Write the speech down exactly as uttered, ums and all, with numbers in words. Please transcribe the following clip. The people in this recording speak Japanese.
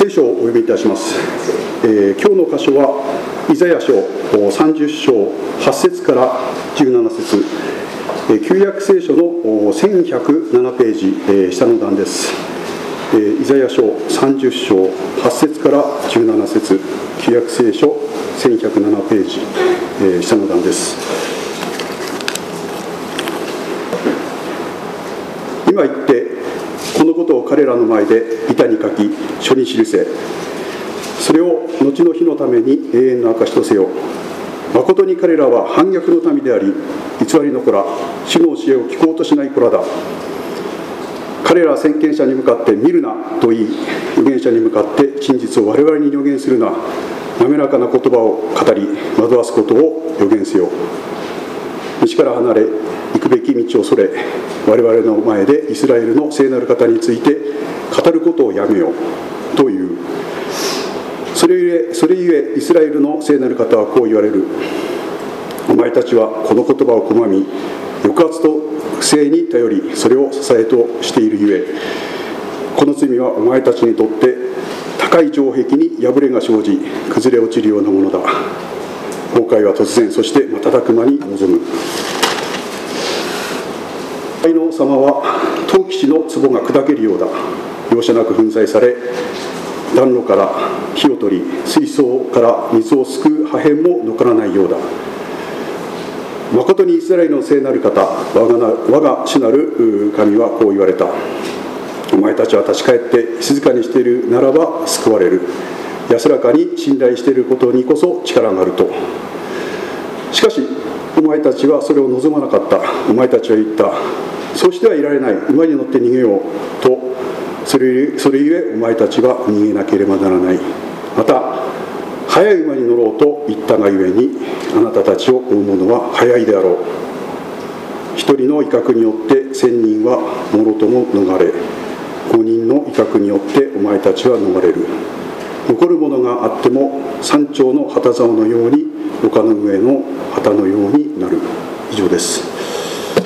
聖書をお読みいたします。えー、今日の箇所はイザヤ書さんじゅっ章はち節からじゅうなな節、えー、旧約聖書のせんひゃくななページ、えー、下の段です。えー、イザヤ書さんじゅっ章はち節からじゅうなな節、旧約聖書せんひゃくななページ、えー、下の段です。今言ってこのことを彼らの前で板に書き書に記せ、それを後の日のために永遠の証とせよ。誠に彼らは反逆の民であり、偽りの子ら、主の教えを聞こうとしない子らだ。彼らは先見者に向かって見るなと言い、預言者に向かって真実を我々に予言するな。滑らかな言葉を語り惑わすことを予言せよ。道から離れ行くべき道をそれ、我々の前でイスラエルの聖なる方について語ることをやめようという。それゆえ、それゆえイスラエルの聖なる方はこう言われる。お前たちはこの言葉を拒み、抑圧と不正に頼り、それを支えとしているゆえ、この罪はお前たちにとって高い城壁に破れが生じ、崩れ落ちるようなものだ。崩壊は突然、そして瞬く間に臨む。愛の様は陶器師の壺が砕けるようだ。容赦なく粉砕され、暖炉から火を取り、水槽から水をすくう破片も残らないようだ。誠にイスラエルの聖なる方、我がな我が主なる神はこう言われた。お前たちは立ち返って静かにしているならば救われる。安らかに信頼していることにこそ力があると。しかしお前たちはそれを望まなかった。お前たちは言った。そうしてはいられない。馬に乗って逃げようと。それゆえ、それゆえお前たちは逃げなければならない。また速い馬に乗ろうと言ったがゆえに、あなたたちを追う者は速いであろう。一人の威嚇によって千人はもろとも逃れ、五人の威嚇によってお前たちは逃れる。残るものがあっても山頂の旗竿のように、丘の上の旗のようになる。以上です。